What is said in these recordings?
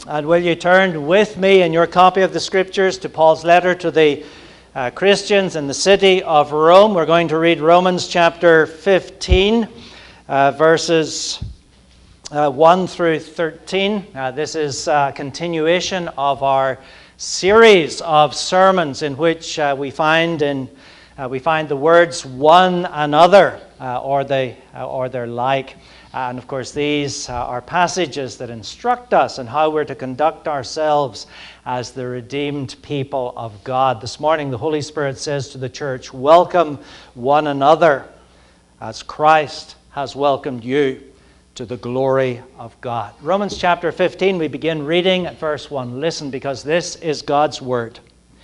And will you turn with me in your copy of the Scriptures to Paul's letter to the Christians in the city of Rome. We're going to read Romans chapter 15, verses 1 through 13. This is a continuation of our series of sermons in which we find the words "one another" or their like. And of course, these are passages that instruct us on how we're to conduct ourselves as the redeemed people of God. This morning, the Holy Spirit says to the church, "Welcome one another as Christ has welcomed you to the glory of God." Romans chapter 15, we begin reading at verse 1. Listen, because this is God's word.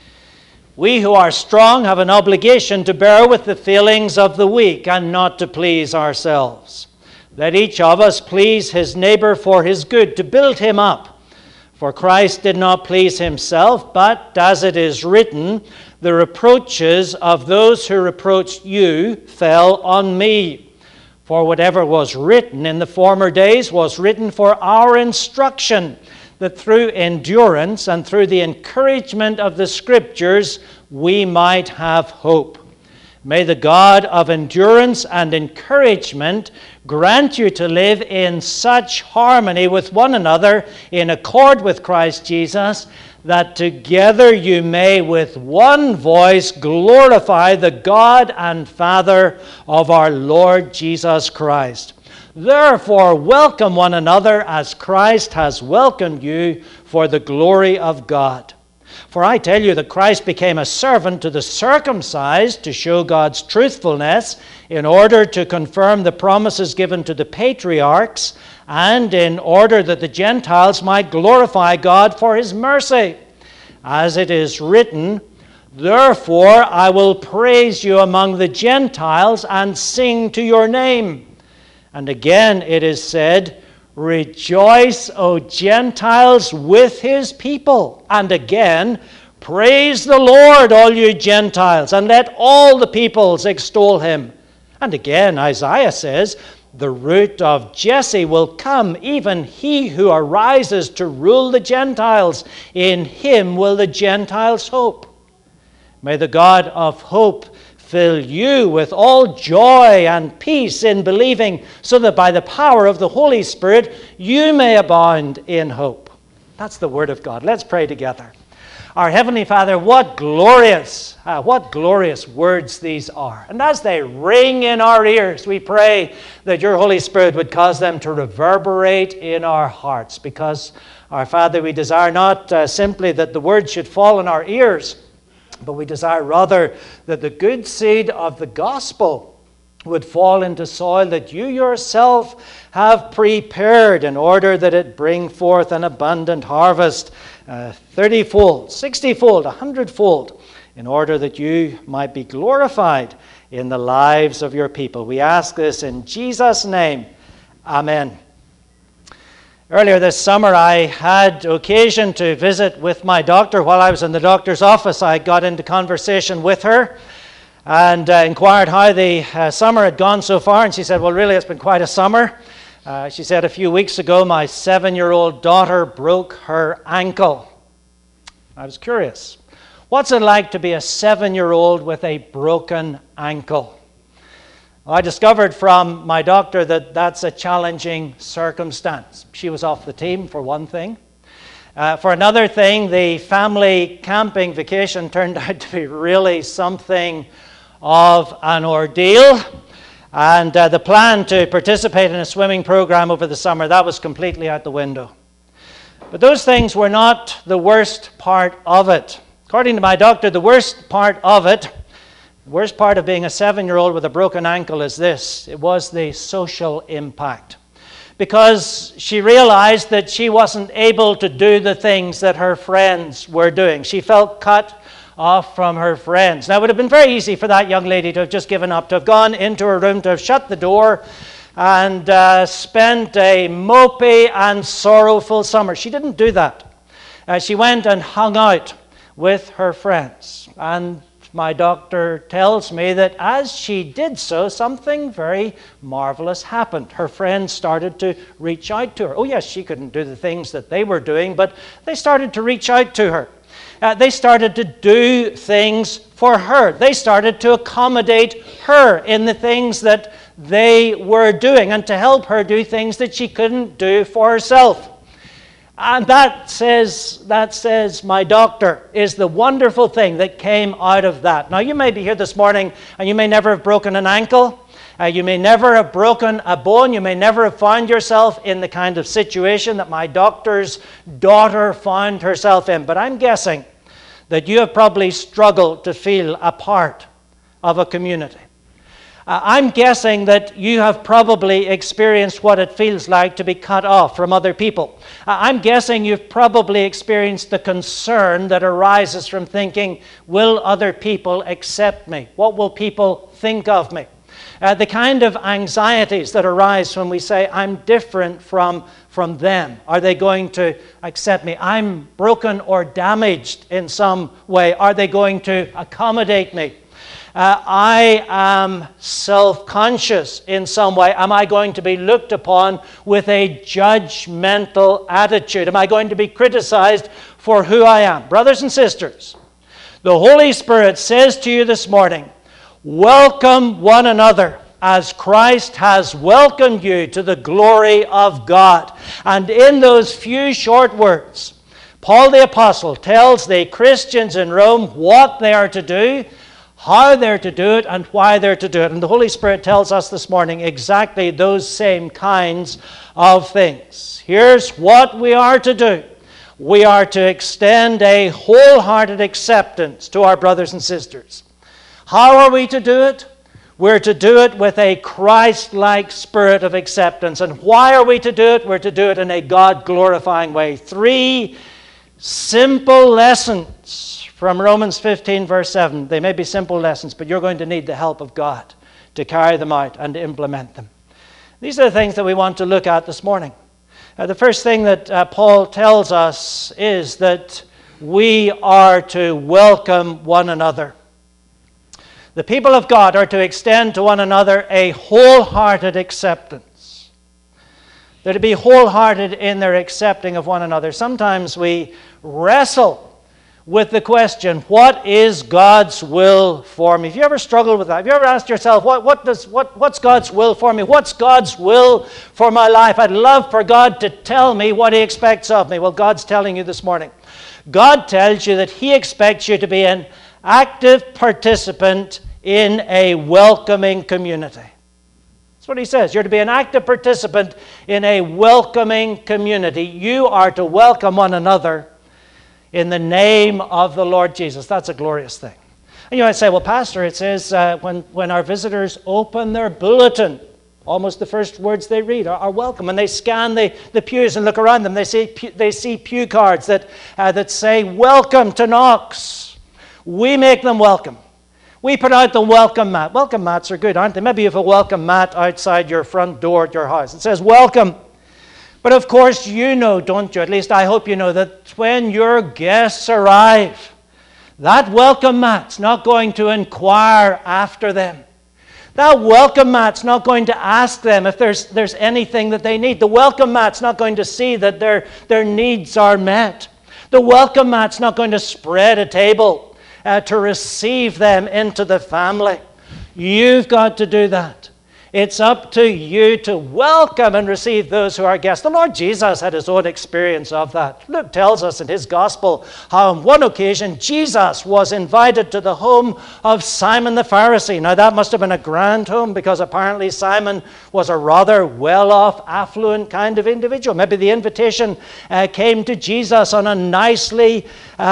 "We who are strong have an obligation to bear with the feelings of the weak and not to please ourselves. Let each of us please his neighbor for his good, to build him up. For Christ did not please himself, but, as it is written, the reproaches of those who reproached you fell on me. For whatever was written in the former days was written for our instruction, that through endurance and through the encouragement of the Scriptures we might have hope. May the God of endurance and encouragement grant you to live in such harmony with one another in accord with Christ Jesus, that together you may with one voice glorify the God and Father of our Lord Jesus Christ. Therefore, welcome one another as Christ has welcomed you for the glory of God. For I tell you that Christ became a servant to the circumcised to show God's truthfulness, in order to confirm the promises given to the patriarchs, and in order that the Gentiles might glorify God for his mercy. As it is written, therefore I will praise you among the Gentiles and sing to your name. And again it is said, rejoice, O Gentiles, with his people. And again, praise the Lord, all you Gentiles, and let all the peoples extol him. And again, Isaiah says, the root of Jesse will come, even he who arises to rule the Gentiles. In him will the Gentiles hope. May the God of hope fill you with all joy and peace in believing, so that by the power of the Holy Spirit you may abound in hope. That's the word of God. Let's pray together. Our Heavenly Father, what glorious words these are. And as they ring in our ears, we pray that your Holy Spirit would cause them to reverberate in our hearts. Because, our Father, we desire not simply that the words should fall in our ears, but we desire rather that the good seed of the gospel would fall into soil that you yourself have prepared, in order that it bring forth an abundant harvest, 30-fold, 60-fold, 100-fold, in order that you might be glorified in the lives of your people. We ask this in Jesus' name. Amen. Earlier this summer, I had occasion to visit with my doctor. While I was in the doctor's office, I got into conversation with her and inquired how the summer had gone so far. And she said, well, really, it's been quite a summer. She said, a few weeks ago, my 7-year-old daughter broke her ankle. I was curious. What's it like to be a 7-year-old with a broken ankle? I discovered from my doctor that that's a challenging circumstance. She was off the team, for one thing. For another thing, the family camping vacation turned out to be really something of an ordeal. And the plan to participate in a swimming program over the summer, that was completely out the window. But those things were not the worst part of it. According to my doctor, the worst part of it, the worst part of being a 7-year-old with a broken ankle is this. It was the social impact. Because she realized that she wasn't able to do the things that her friends were doing. She felt cut off from her friends. Now, it would have been very easy for that young lady to have just given up, to have gone into her room, to have shut the door, and spent a mopey and sorrowful summer. She didn't do that. She went and hung out with her friends. And my doctor tells me that as she did so, something very marvelous happened. Her friends started to reach out to her. Oh yes, she couldn't do the things that they were doing, but they started to reach out to her. They started to do things for her. They started to accommodate her in the things that they were doing and to help her do things that she couldn't do for herself. And that says, my doctor, is the wonderful thing that came out of that. Now, you may be here this morning and you may never have broken an ankle. You may never have broken a bone. You may never have found yourself in the kind of situation that my doctor's daughter found herself in. But I'm guessing that you have probably struggled to feel a part of a community. I'm guessing that you have probably experienced what it feels like to be cut off from other people. I'm guessing you've probably experienced the concern that arises from thinking, will other people accept me? What will people think of me? The kind of anxieties that arise when we say, I'm different from them. Are they going to accept me? I'm broken or damaged in some way. Are they going to accommodate me? I am self-conscious in some way. Am I going to be looked upon with a judgmental attitude? Am I going to be criticized for who I am? Brothers and sisters, the Holy Spirit says to you this morning, welcome one another as Christ has welcomed you to the glory of God. And in those few short words, Paul the Apostle tells the Christians in Rome what they are to do, how they're to do it, and why they're to do it. And the Holy Spirit tells us this morning exactly those same kinds of things. Here's what we are to do. We are to extend a wholehearted acceptance to our brothers and sisters. How are we to do it? We're to do it with a Christ-like spirit of acceptance. And why are we to do it? We're to do it in a God-glorifying way. 3 simple lessons from Romans 15, verse 7. They may be simple lessons, but you're going to need the help of God to carry them out and to implement them. These are the things that we want to look at this morning. The first thing that Paul tells us is that we are to welcome one another. The people of God are to extend to one another a wholehearted acceptance. They're to be wholehearted in their accepting of one another. Sometimes we wrestle with the question, what is God's will for me? Have you ever struggled with that? Have you ever asked yourself, what's God's will for me? What's God's will for my life? I'd love for God to tell me what He expects of me. Well, God's telling you this morning. God tells you that He expects you to be an active participant in a welcoming community. That's what He says. You're to be an active participant in a welcoming community. You are to welcome one another in the name of the Lord Jesus. That's a glorious thing. And you might say, well, Pastor, it says when our visitors open their bulletin, almost the first words they read are welcome. And they scan the pews and look around them. They see pew cards that say, welcome to Knox. We make them welcome. We put out the welcome mat. Welcome mats are good, aren't they? Maybe you have a welcome mat outside your front door at your house. It says, welcome. But of course you know, don't you? At least I hope you know that when your guests arrive, that welcome mat's not going to inquire after them. That welcome mat's not going to ask them if there's anything that they need. The welcome mat's not going to see that their needs are met. The welcome mat's not going to spread a table to receive them into the family. You've got to do that. It's up to you to welcome and receive those who are guests. The Lord Jesus had His own experience of that. Luke tells us in his gospel how on one occasion Jesus was invited to the home of Simon the Pharisee. Now that must have been a grand home because apparently Simon was a rather well-off, affluent kind of individual. Maybe the invitation came to Jesus on a nicely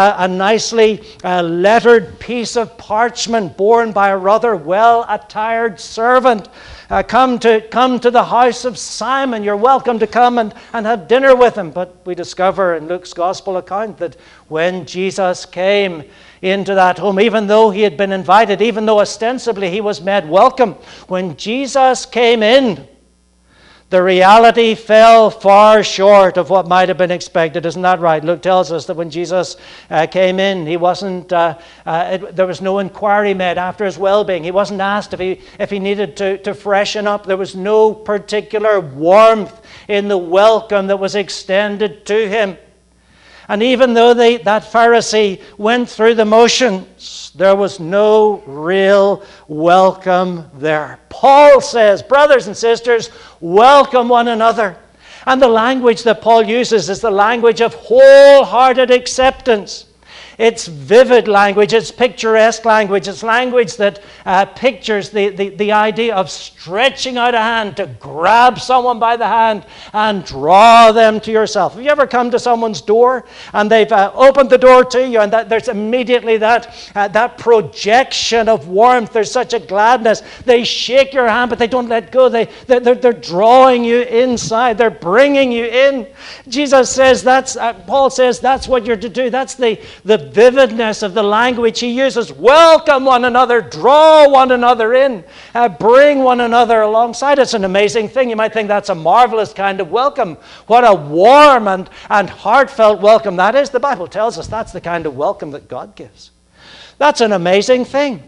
lettered piece of parchment borne by a rather well-attired servant. Come to the house of Simon. You're welcome to come and have dinner with him. But we discover in Luke's gospel account that when Jesus came into that home, even though he had been invited, even though ostensibly he was made welcome, when Jesus came in, The reality fell far short of what might have been expected. Isn't that right? Luke tells us that when Jesus came in, he wasn't. There was no inquiry made after his well-being. He wasn't asked if he needed to freshen up. There was no particular warmth in the welcome that was extended to him. And even though that Pharisee went through the motions, there was no real welcome there. Paul says, brothers and sisters, welcome one another. And the language that Paul uses is the language of wholehearted acceptance. It's vivid language, it's picturesque language, it's language that pictures the idea of stretching out a hand to grab someone by the hand and draw them to yourself. Have you ever come to someone's door and they've opened the door to you, and there's immediately that projection of warmth, there's such a gladness. They shake your hand, but they don't let go. They're drawing you inside, they're bringing you in. Jesus says Paul says that's what you're to do. That's the vividness of the language he uses. Welcome one another, draw one another in, bring one another alongside. It's an amazing thing. You might think that's a marvelous kind of welcome. What a warm and heartfelt welcome that is. The Bible tells us that's the kind of welcome that God gives. That's an amazing thing.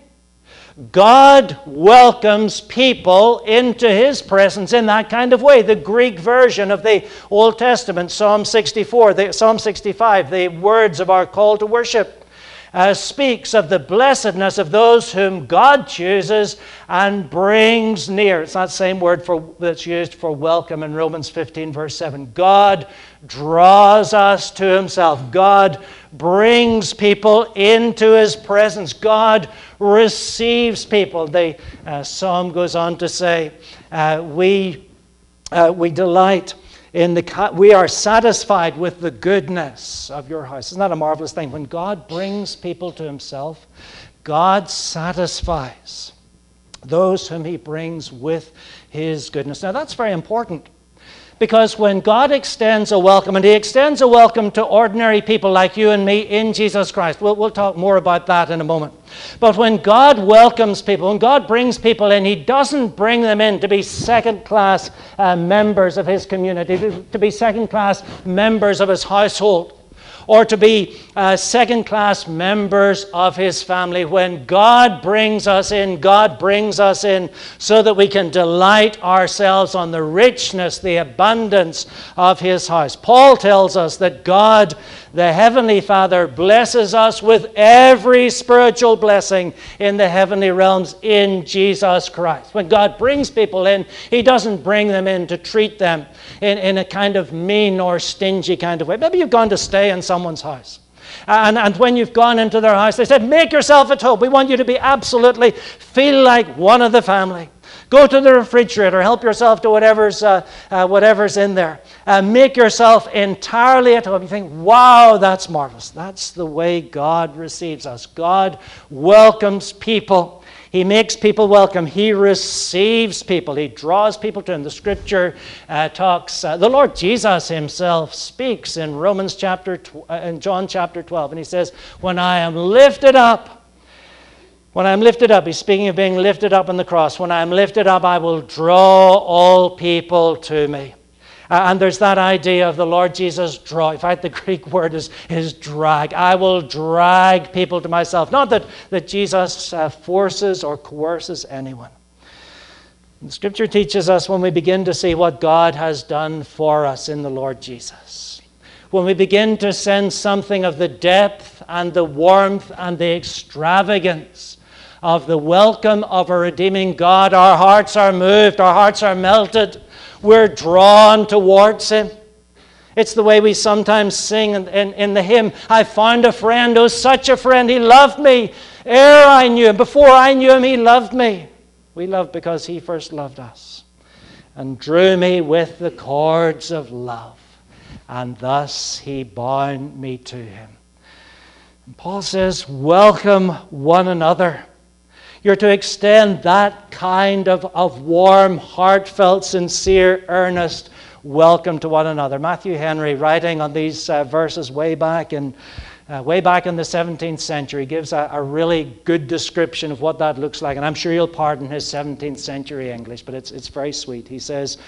God welcomes people into his presence in that kind of way. The Greek version of the Old Testament, Psalm 65, the words of our call to worship, speaks of the blessedness of those whom God chooses and brings near. It's that same word that's used for welcome in Romans 15, verse 7. God draws us to himself. God brings people into his presence. God receives people. The psalm goes on to say, we delight we are satisfied with the goodness of your house. Isn't that a marvelous thing? When God brings people to himself, God satisfies those whom he brings with his goodness. Now that's very important, because when God extends a welcome, and he extends a welcome to ordinary people like you and me in Jesus Christ, we'll talk more about that in a moment. But when God welcomes people, when God brings people in, he doesn't bring them in to be second-class members of his community, to be second-class members of his household, or to be second-class members of his family. When God brings us in so that we can delight ourselves on the richness, the abundance of his house. Paul tells us that God, the Heavenly Father, blesses us with every spiritual blessing in the heavenly realms in Jesus Christ. When God brings people in, he doesn't bring them in to treat them in a kind of mean or stingy kind of way. Maybe you've gone to stay in someone's house. And when you've gone into their house, they said, make yourself at home. We want you to be absolutely, feel like one of the family. Go to the refrigerator, help yourself to whatever's in there. Make yourself entirely at home. You think, wow, that's marvelous. That's the way God receives us. God welcomes people. He makes people welcome. He receives people. He draws people to him. The scripture talks, the Lord Jesus himself speaks in John chapter 12, and he says, when I am lifted up, he's speaking of being lifted up on the cross. When I am lifted up, I will draw all people to me. And there's that idea of the Lord Jesus draw. In fact, the Greek word is drag. I will drag people to myself. Not that Jesus forces or coerces anyone. The Scripture teaches us when we begin to see what God has done for us in the Lord Jesus, when we begin to sense something of the depth and the warmth and the extravagance of the welcome of a redeeming God, our hearts are moved, our hearts are melted. We're drawn towards him. It's the way we sometimes sing in the hymn, I found a friend, oh such a friend, he loved me ere I knew him. Before I knew him, he loved me. We love because he first loved us and drew me with the cords of love, and thus he bound me to him. And Paul says, welcome one another. You're to extend that kind of warm, heartfelt, sincere, earnest welcome to one another. Matthew Henry, writing on these verses way back in the 17th century, gives a really good description of what that looks like. And I'm sure you'll pardon his 17th century English, but it's very sweet. He says,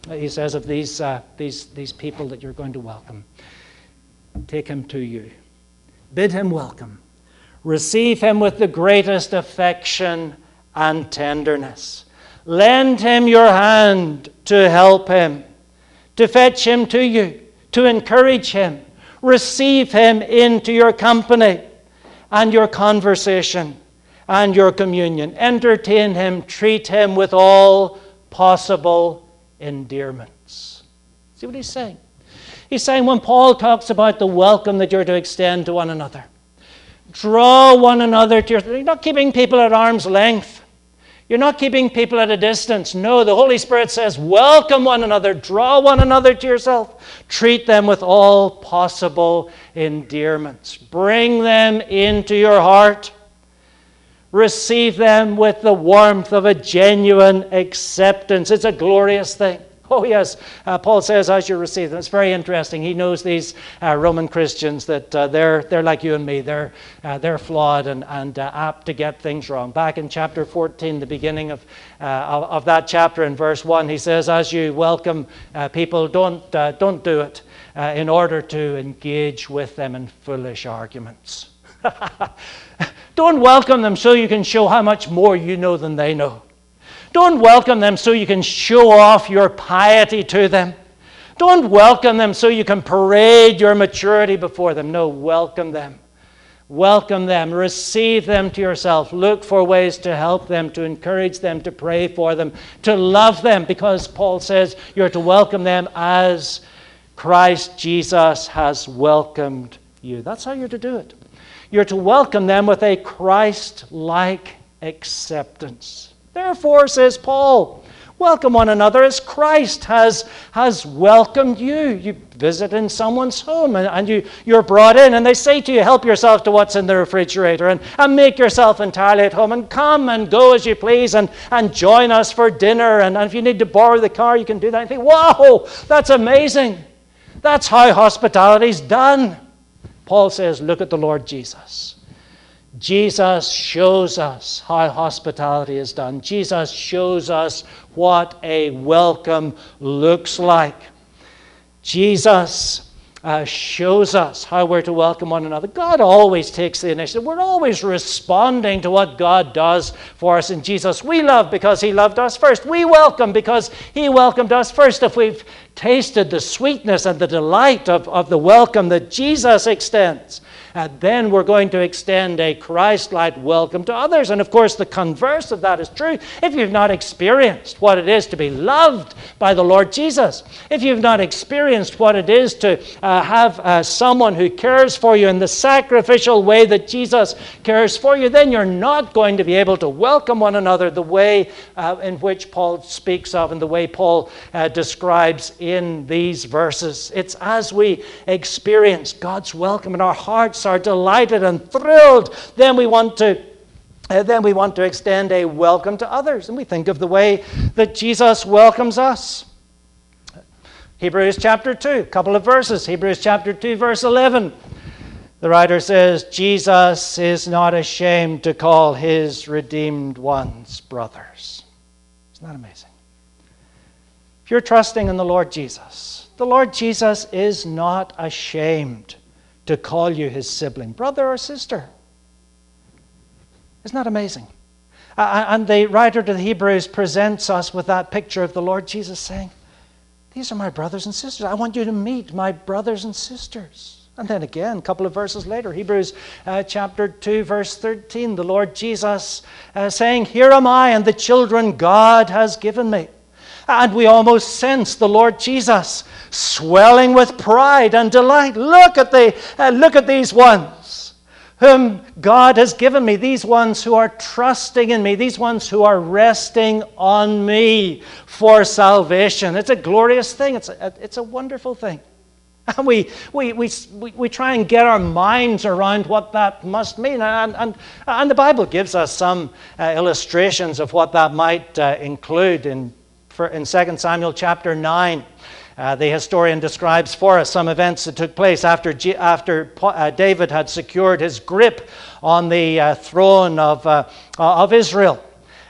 he says of these people that you're going to welcome, take him to you. Bid him welcome. Receive him with the greatest affection and tenderness. Lend him your hand to help him, to fetch him to you, to encourage him. Receive him into your company and your conversation and your communion. Entertain him, treat him with all possible endearments. See what he's saying? He's saying when Paul talks about the welcome that you're to extend to one another, draw one another to you're not keeping people at arm's length. You're not keeping people at a distance. No, the Holy Spirit says, welcome one another, draw one another to yourself, treat them with all possible endearments. Bring them into your heart. Receive them with the warmth of a genuine acceptance. It's a glorious thing. Oh yes, Paul says as you receive them. It's very interesting. He knows these Roman Christians that they're like you and me. They're flawed and apt to get things wrong. Back in chapter 14, the beginning of that chapter in verse 1, he says, as you welcome people, don't do it in order to engage with them in foolish arguments. Don't welcome them so you can show how much more you know than they know. Don't welcome them so you can show off your piety to them. Don't welcome them so you can parade your maturity before them. No, welcome them. Welcome them. Receive them to yourself. Look for ways to help them, to encourage them, to pray for them, to love them, because Paul says you're to welcome them as Christ Jesus has welcomed you. That's how you're to do it. You're to welcome them with a Christ-like acceptance. Therefore, says Paul, welcome one another as Christ has welcomed you. You visit in someone's home and you're brought in and they say to you, help yourself to what's in the refrigerator and make yourself entirely at home and come and go as you please and join us for dinner. And if you need to borrow the car, you can do that. And you think, whoa, that's amazing. That's how hospitality is done. Paul says, look at the Lord Jesus. Jesus shows us how hospitality is done. Jesus shows us what a welcome looks like. Jesus shows us how we're to welcome one another. God always takes the initiative. We're always responding to what God does for us in Jesus. We love because he loved us first. We welcome because he welcomed us first. If we've tasted the sweetness and the delight of the welcome that Jesus extends, and then we're going to extend a Christ-like welcome to others. And of course, the converse of that is true. If you've not experienced what it is to be loved by the Lord Jesus, if you've not experienced what it is to have someone who cares for you in the sacrificial way that Jesus cares for you, then you're not going to be able to welcome one another the way in which Paul speaks of and the way Paul describes in these verses. It's as we experience God's welcome and our hearts are delighted and thrilled, then we want to extend a welcome to others. And we think of the way that Jesus welcomes us. Hebrews chapter 2, a couple of verses. Hebrews chapter 2, verse 11. The writer says, Jesus is not ashamed to call his redeemed ones brothers. Isn't that amazing? If you're trusting in the Lord Jesus is not ashamed to call you his sibling, brother or sister. Isn't that amazing? And the writer to the Hebrews presents us with that picture of the Lord Jesus saying, these are my brothers and sisters. I want you to meet my brothers and sisters. And then again, a couple of verses later, Hebrews chapter 2, verse 13, the Lord Jesus saying, here am I and the children God has given me. And we almost sense the Lord Jesus swelling with pride and delight. Look at these ones whom God has given me, these ones who are trusting in me, these ones who are resting on me for salvation. It's a glorious thing. It's a wonderful thing. And we try and get our minds around what that must mean. And the Bible gives us some illustrations of what that might include in 2 Samuel chapter 9. The historian describes for us some events that took place after David had secured his grip on the throne of Israel.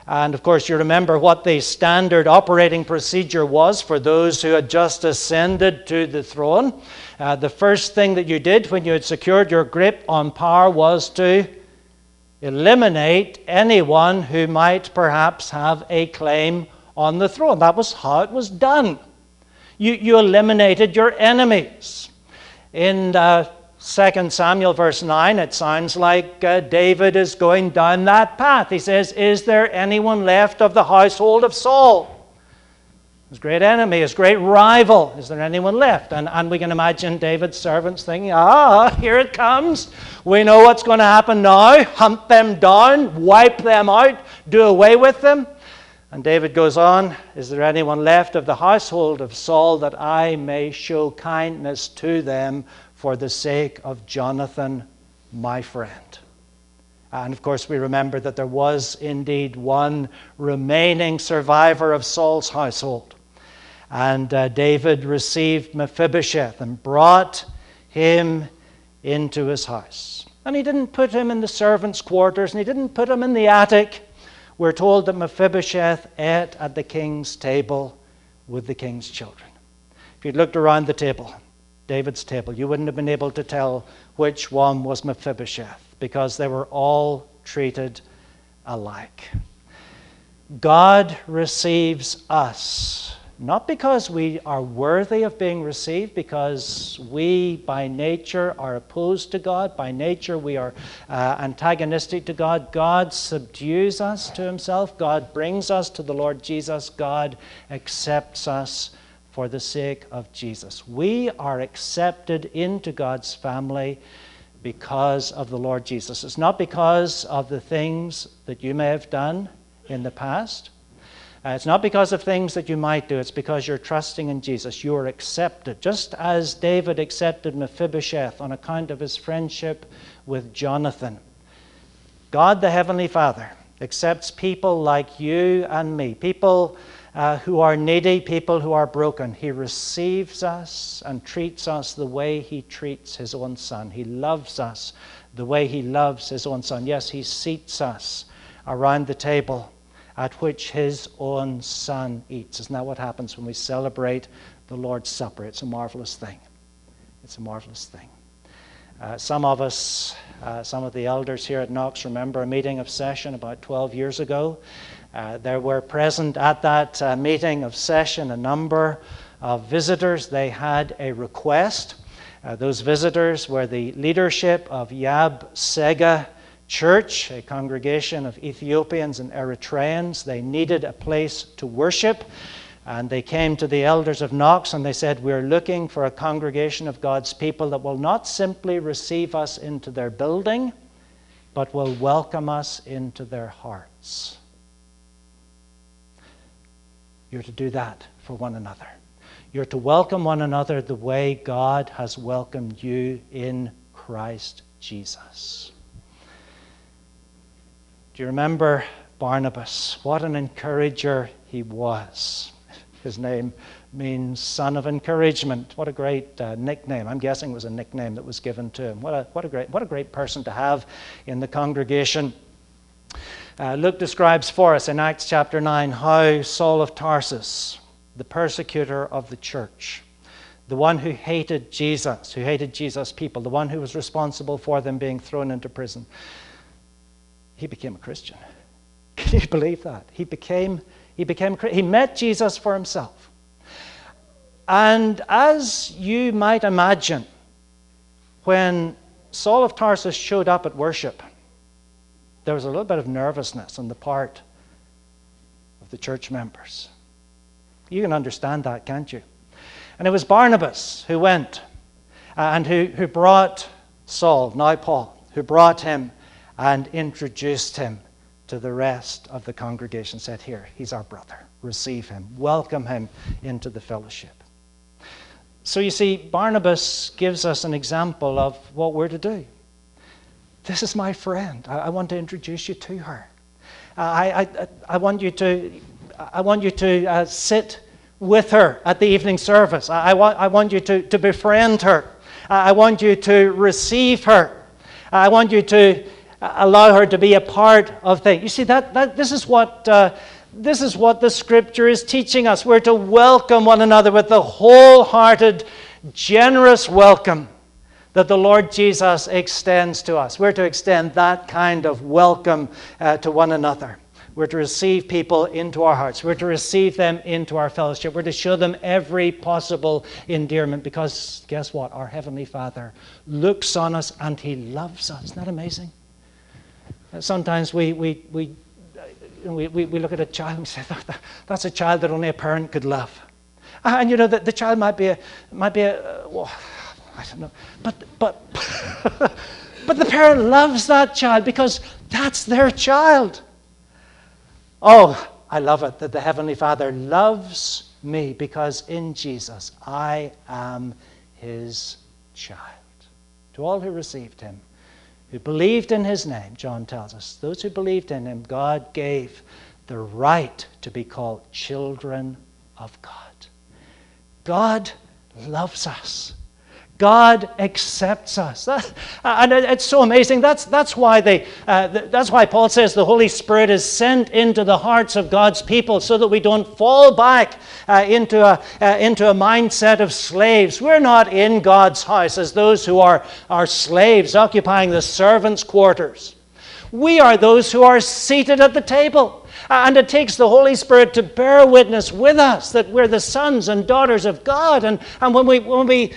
And of course, you remember what the standard operating procedure was for those who had just ascended to the throne. The first thing that you did when you had secured your grip on power was to eliminate anyone who might perhaps have a claim on the throne. That was how it was done. You eliminated your enemies. In 2 Samuel verse 9, it sounds like David is going down that path. He says, is there anyone left of the household of Saul? His great enemy, his great rival. Is there anyone left? And we can imagine David's servants thinking, here it comes. We know what's going to happen now. Hunt them down, wipe them out, do away with them. And David goes on, is there anyone left of the household of Saul that I may show kindness to them for the sake of Jonathan, my friend? And of course, we remember that there was indeed one remaining survivor of Saul's household. And David received Mephibosheth and brought him into his house. And he didn't put him in the servants' quarters, and he didn't put him in the attic. We're told that Mephibosheth ate at the king's table with the king's children. If you'd looked around the table, David's table, you wouldn't have been able to tell which one was Mephibosheth, because they were all treated alike. God receives us, not because we are worthy of being received, because we by nature are opposed to God. By nature we are antagonistic to God. God subdues us to himself. God brings us to the Lord Jesus. God accepts us for the sake of Jesus. We are accepted into God's family because of the Lord Jesus. It's not because of the things that you may have done in the past. It's not because of things that you might do. It's because you're trusting in Jesus. You are accepted. Just as David accepted Mephibosheth on account of his friendship with Jonathan. God the Heavenly Father accepts people like you and me. People who are needy, people who are broken. He receives us and treats us the way he treats his own son. He loves us the way he loves his own son. Yes, he seats us around the table at which his own son eats. Isn't that what happens when we celebrate the Lord's Supper? It's a marvelous thing. It's a marvelous thing. Some of us, some of the elders here at Knox remember a meeting of session about 12 years ago. There were present at that meeting of session a number of visitors. They had a request. Those visitors were the leadership of Yab Sega Church, a congregation of Ethiopians and Eritreans. They needed a place to worship, and they came to the elders of Knox and they said, we're looking for a congregation of God's people that will not simply receive us into their building, but will welcome us into their hearts. You're to do that for one another. You're to welcome one another the way God has welcomed you in Christ Jesus. Do you remember Barnabas? What an encourager he was. His name means son of encouragement. What a great nickname. I'm guessing it was a nickname that was given to him. What a great person to have in the congregation. Luke describes for us in Acts chapter 9 how Saul of Tarsus, the persecutor of the church, the one who hated Jesus' people, the one who was responsible for them being thrown into prison, he became a Christian. Can you believe that? He met Jesus for himself. And as you might imagine, when Saul of Tarsus showed up at worship, there was a little bit of nervousness on the part of the church members. You can understand that, can't you? And it was Barnabas who went and who brought Saul, now Paul, who brought him and introduced him to the rest of the congregation. Said, here, he's our brother. Receive him. Welcome him into the fellowship. So you see, Barnabas gives us an example of what we're to do. This is my friend. I want to introduce you to her. I want you to sit with her at the evening service. I want you to befriend her. I want you to receive her. I want you to allow her to be a part of things. You see, this is what the Scripture is teaching us. We're to welcome one another with the wholehearted, generous welcome that the Lord Jesus extends to us. We're to extend that kind of welcome to one another. We're to receive people into our hearts. We're to receive them into our fellowship. We're to show them every possible endearment because, guess what? Our Heavenly Father looks on us and He loves us. Isn't that amazing? Sometimes we look at a child and say, that's a child that only a parent could love. And you know, the child might be a well, I don't know. But the parent loves that child because that's their child. Oh, I love it that the Heavenly Father loves me because in Jesus I am His child. To all who received Him, who believed in His name, John tells us, those who believed in Him, God gave the right to be called children of God. God loves us. God accepts us. And it's so amazing. That's why Paul says the Holy Spirit is sent into the hearts of God's people so that we don't fall back into a mindset of slaves. We're not in God's house as those who are slaves occupying the servants' quarters. We are those who are seated at the table. And it takes the Holy Spirit to bear witness with us that we're the sons and daughters of God. And when we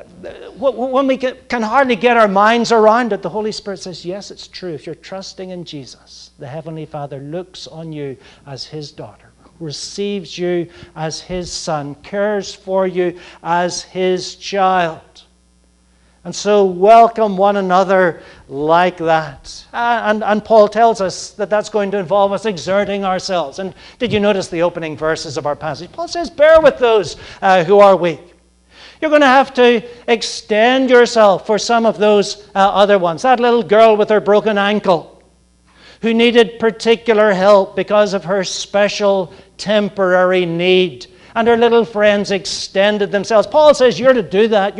can hardly get our minds around it, the Holy Spirit says, yes, it's true. If you're trusting in Jesus, the Heavenly Father looks on you as His daughter, receives you as His son, cares for you as His child. And so welcome one another like that. And Paul tells us that that's going to involve us exerting ourselves. And did you notice the opening verses of our passage? Paul says, bear with those who are weak. You're going to have to extend yourself for some of those other ones. That little girl with her broken ankle who needed particular help because of her special temporary need. And her little friends extended themselves. Paul says you're to do that.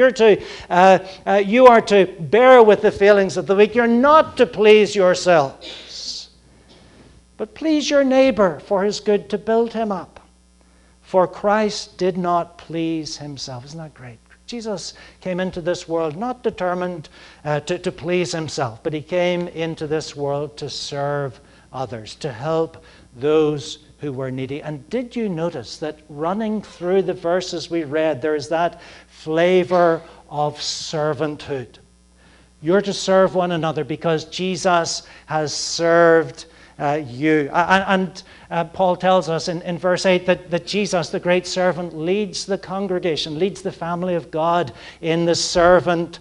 You are to bear with the feelings of the weak. You're not to please yourselves, but please your neighbor for his good, to build him up. For Christ did not please Himself. Isn't that great? Jesus came into this world not determined to please Himself, but He came into this world to serve others, to help those who were needy. And did you notice that running through the verses we read, there is that flavor of servanthood? You're to serve one another because Jesus has served you. And Paul tells us in verse 8 that Jesus, the great servant, leads the congregation, leads the family of God in servant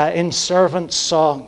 song.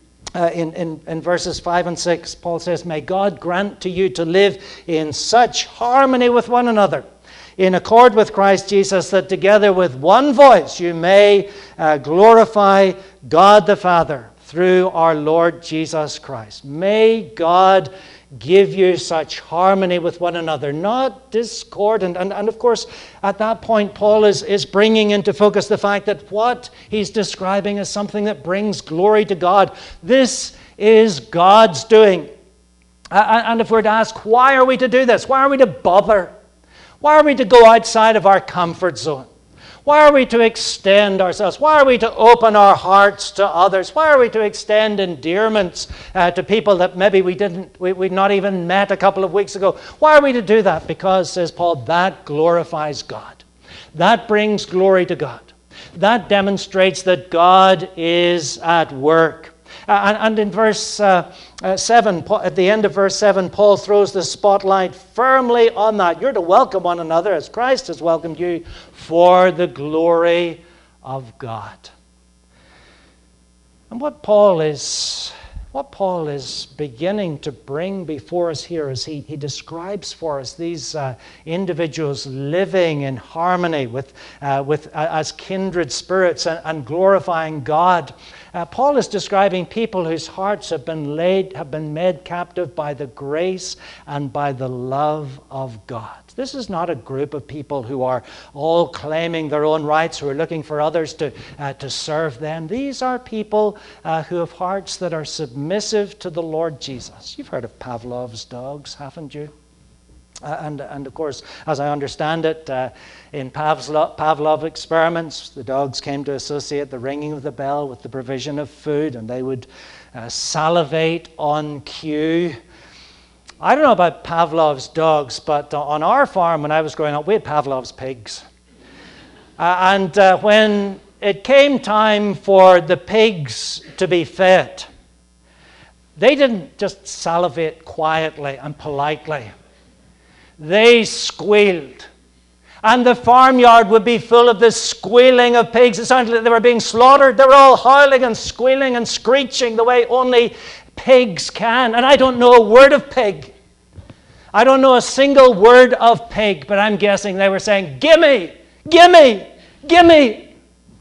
In verses 5 and 6, Paul says, may God grant to you to live in such harmony with one another, in accord with Christ Jesus, that together with one voice you may glorify God the Father through our Lord Jesus Christ. May God give you such harmony with one another, not discord. And of course, at that point, Paul is bringing into focus the fact that what he's describing is something that brings glory to God. This is God's doing. And if we're to ask, why are we to do this? Why are we to bother? Why are we to go outside of our comfort zone? Why are we to extend ourselves? Why are we to open our hearts to others? Why are we to extend endearments to people that maybe we'd not even met a couple of weeks ago? Why are we to do that? Because, says Paul, that glorifies God. That brings glory to God. That demonstrates that God is at work. And in verse 7, at the end of verse 7, Paul throws the spotlight firmly on that. You're to welcome one another as Christ has welcomed you for the glory of God. And what Paul is beginning to bring before us here is he describes for us these individuals living in harmony with as kindred spirits and glorifying God. Paul is describing people whose hearts have been made captive by the grace and by the love of God. This is not a group of people who are all claiming their own rights, who are looking for others to serve them. These are people who have hearts that are submitted submissive to the Lord Jesus. You've heard of Pavlov's dogs, haven't you? And of course, as I understand it, in Pavlov experiments, the dogs came to associate the ringing of the bell with the provision of food, and they would salivate on cue. I don't know about Pavlov's dogs, but on our farm when I was growing up, we had Pavlov's pigs. And when it came time for the pigs to be fed, they didn't just salivate quietly and politely. They squealed. And the farmyard would be full of the squealing of pigs. It sounded like they were being slaughtered. They were all howling and squealing and screeching the way only pigs can. And I don't know a word of pig. I don't know a single word of pig, but I'm guessing they were saying, "Gimme, gimme, gimme."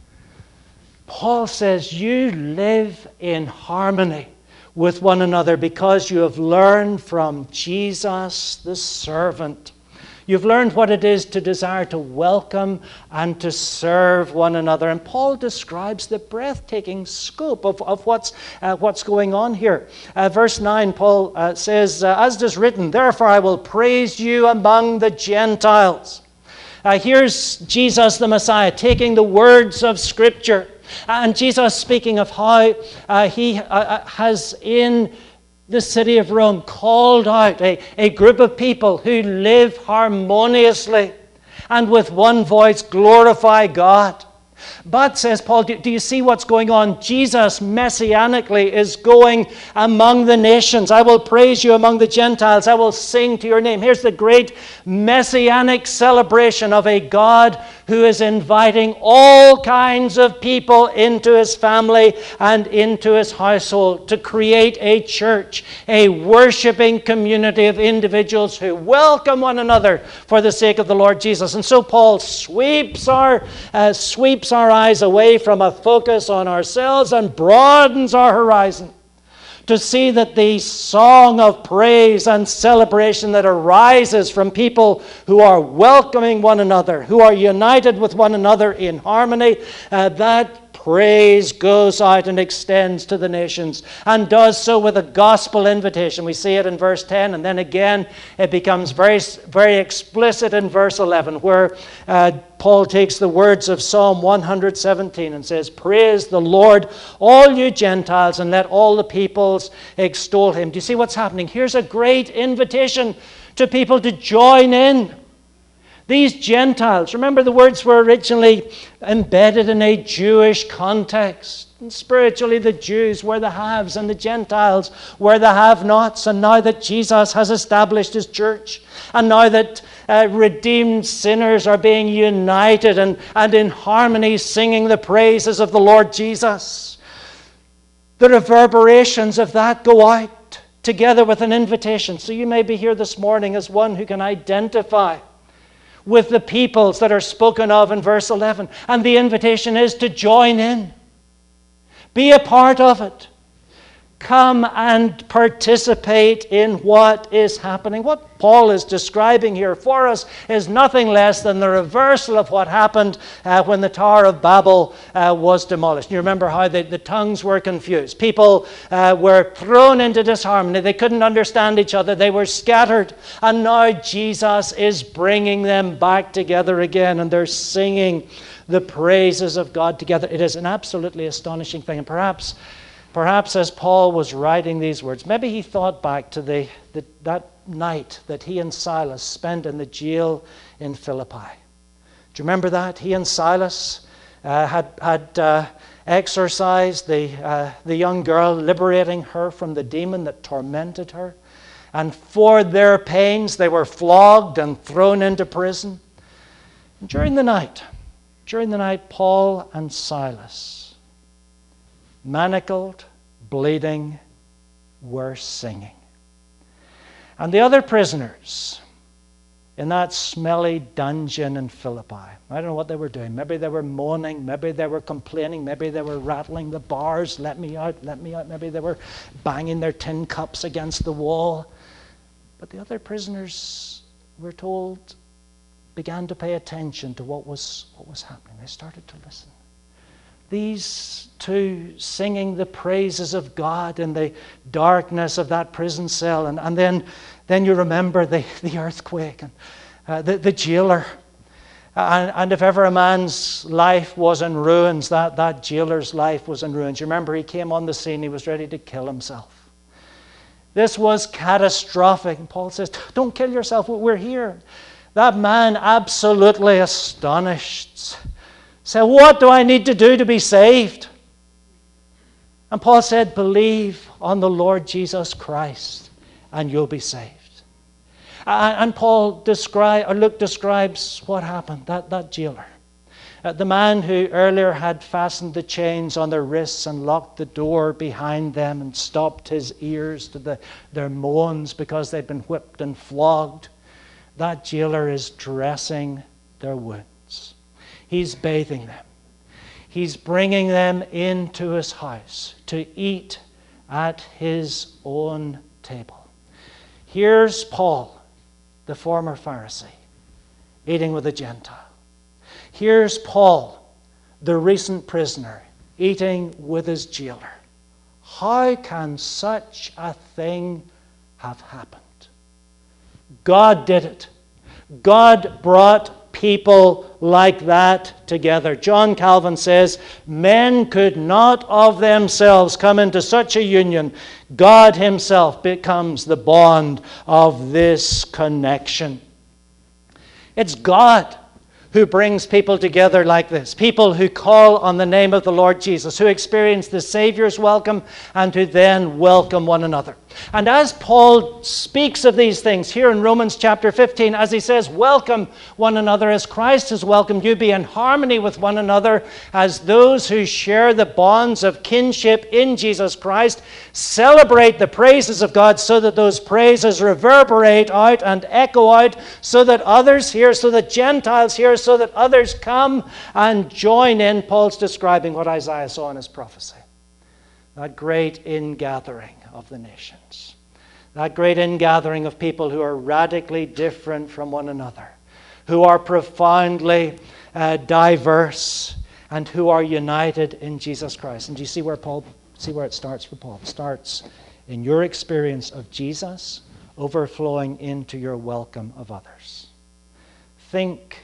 Paul says you live in harmony with one another because you have learned from Jesus the servant. You've learned what it is to desire to welcome and to serve one another. And Paul describes the breathtaking scope of what's going on here. Verse 9, Paul says, as it is written, "Therefore I will praise you among the Gentiles." Here's Jesus the Messiah taking the words of Scripture. And Jesus speaking of how he has in the city of Rome called out a group of people who live harmoniously and with one voice glorify God. But, says Paul, do you see what's going on? Jesus messianically is going among the nations. "I will praise you among the Gentiles. I will sing to your name." Here's the great messianic celebration of a God who is inviting all kinds of people into his family and into his household to create a church, a worshiping community of individuals who welcome one another for the sake of the Lord Jesus. And so Paul sweeps our eyes away from a focus on ourselves and broadens our horizon to see that the song of praise and celebration that arises from people who are welcoming one another, who are united with one another in harmony, that praise goes out and extends to the nations and does so with a gospel invitation. We see it in verse 10, and then again it becomes very, very explicit in verse 11, where Paul takes the words of Psalm 117 and says, "Praise the Lord, all you Gentiles, and let all the peoples extol him." Do you see what's happening? Here's a great invitation to people to join in. These Gentiles, remember the words were originally embedded in a Jewish context. And spiritually, the Jews were the haves and the Gentiles were the have-nots. And now that Jesus has established his church, and now that redeemed sinners are being united and in harmony singing the praises of the Lord Jesus, the reverberations of that go out together with an invitation. So you may be here this morning as one who can identify with the peoples that are spoken of in verse 11. And the invitation is to join in. Be a part of it. Come and participate in what is happening. What Paul is describing here for us is nothing less than the reversal of what happened when the Tower of Babel was demolished. You remember how the tongues were confused. People were thrown into disharmony. They couldn't understand each other. They were scattered. And now Jesus is bringing them back together again, and they're singing the praises of God together. It is an absolutely astonishing thing. And perhaps as Paul was writing these words, maybe he thought back to that night that he and Silas spent in the jail in Philippi. Do you remember that? He and Silas had exorcised the young girl, liberating her from the demon that tormented her. And for their pains, they were flogged and thrown into prison. And during the night, Paul and Silas, manacled, bleeding, were singing. And the other prisoners in that smelly dungeon in Philippi, I don't know what they were doing. Maybe they were moaning, maybe they were complaining, maybe they were rattling the bars, let me out, let me out. Maybe they were banging their tin cups against the wall. But the other prisoners, we're told, began to pay attention to what was happening. They started to listen. these two singing the praises of God in the darkness of that prison cell. And then you remember the earthquake and the jailer. And if ever a man's life was in ruins, that jailer's life was in ruins. You remember he came on the scene, he was ready to kill himself. This was catastrophic. And Paul says, don't kill yourself, we're here. That man, absolutely astonished, said, what do I need to do to be saved? And Paul said, believe on the Lord Jesus Christ and you'll be saved. And Luke describes what happened, that jailer. The man who earlier had fastened the chains on their wrists and locked the door behind them and stopped his ears to their moans because they'd been whipped and flogged. That jailer is dressing their wounds. He's bathing them. He's bringing them into his house to eat at his own table. Here's Paul, the former Pharisee, eating with a Gentile. Here's Paul, the recent prisoner, eating with his jailer. How can such a thing have happened? God did it. God brought people like that together. John Calvin says, men could not of themselves come into such a union. God himself becomes the bond of this connection. It's God who brings people together like this. People who call on the name of the Lord Jesus, who experience the Savior's welcome and who then welcome one another. And as Paul speaks of these things here in Romans chapter 15, as he says, welcome one another as Christ has welcomed you, be in harmony with one another as those who share the bonds of kinship in Jesus Christ, celebrate the praises of God so that those praises reverberate out and echo out, so that others hear, so that Gentiles hear, so that others come and join in. Paul's describing what Isaiah saw in his prophecy. That great ingathering of the nations. That great ingathering of people who are radically different from one another, who are profoundly diverse, and who are united in Jesus Christ. And do you see where it starts for Paul? It starts in your experience of Jesus overflowing into your welcome of others. Think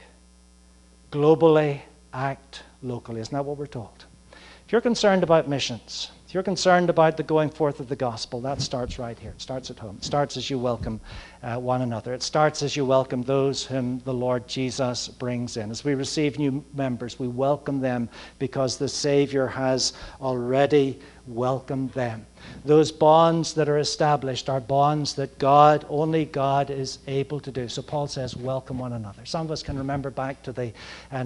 globally, act locally. Isn't that what we're told? If you're concerned about missions, if you're concerned about the going forth of the gospel, that starts right here. It starts at home. It starts as you welcome one another. It starts as you welcome those whom the Lord Jesus brings in. As we receive new members, we welcome them because the Savior has already welcomed them. Those bonds that are established are bonds that only God is able to do. So Paul says, welcome one another. Some of us can remember back to the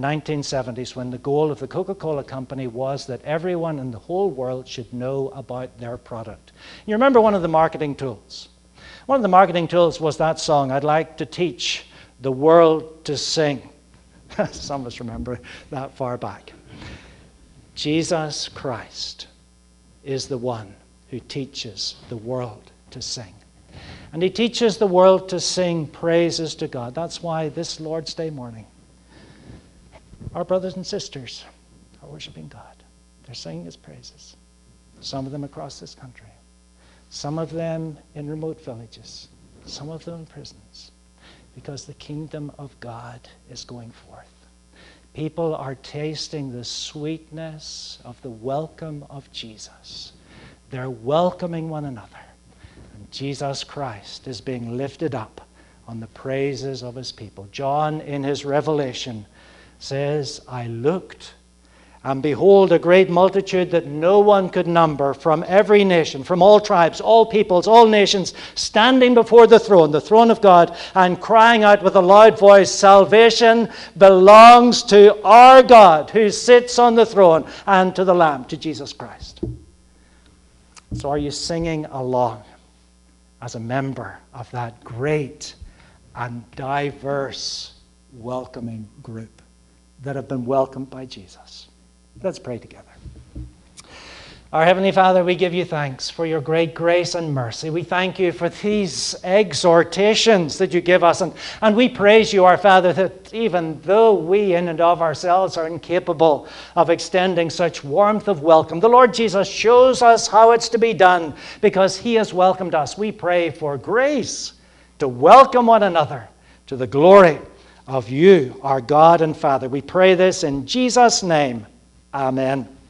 1970s when the goal of the Coca-Cola company was that everyone in the whole world should know about their product. You remember one of the marketing tools? One of the marketing tools was that song, I'd like to teach the world to sing. Some of us remember that far back. Jesus Christ is the one who teaches the world to sing. And he teaches the world to sing praises to God. That's why this Lord's Day morning, our brothers and sisters are worshiping God. They're singing his praises. Some of them across this country. Some of them in remote villages. Some of them in prisons. Because the kingdom of God is going forth. People are tasting the sweetness of the welcome of Jesus. They're welcoming one another. And Jesus Christ is being lifted up on the praises of his people. John, in his Revelation, says, I looked, and behold, a great multitude that no one could number, from every nation, from all tribes, all peoples, all nations, standing before the throne of God, and crying out with a loud voice, salvation belongs to our God, who sits on the throne, and to the Lamb, to Jesus Christ. So are you singing along as a member of that great and diverse welcoming group that have been welcomed by Jesus? Let's pray together. Our Heavenly Father, we give you thanks for your great grace and mercy. We thank you for these exhortations that you give us. And we praise you, our Father, that even though we in and of ourselves are incapable of extending such warmth of welcome, the Lord Jesus shows us how it's to be done because he has welcomed us. We pray for grace to welcome one another to the glory of you, our God and Father. We pray this in Jesus' name. Amen.